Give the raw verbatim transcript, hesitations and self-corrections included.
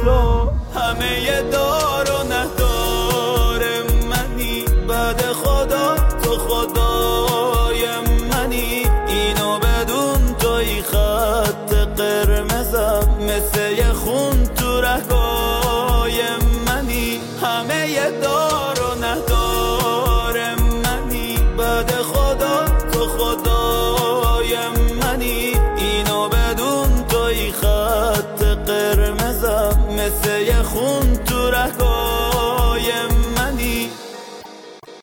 تو همه دار و ندار منی، بعد خدا تو خدای منی. اینو بدون توی خط قرمزم، مثل یه خون تو رگای منی. همه دار و ندار منی، بعد خدا تو خدای منی. اینو بدون توی خط قرمزم، مثل یه خون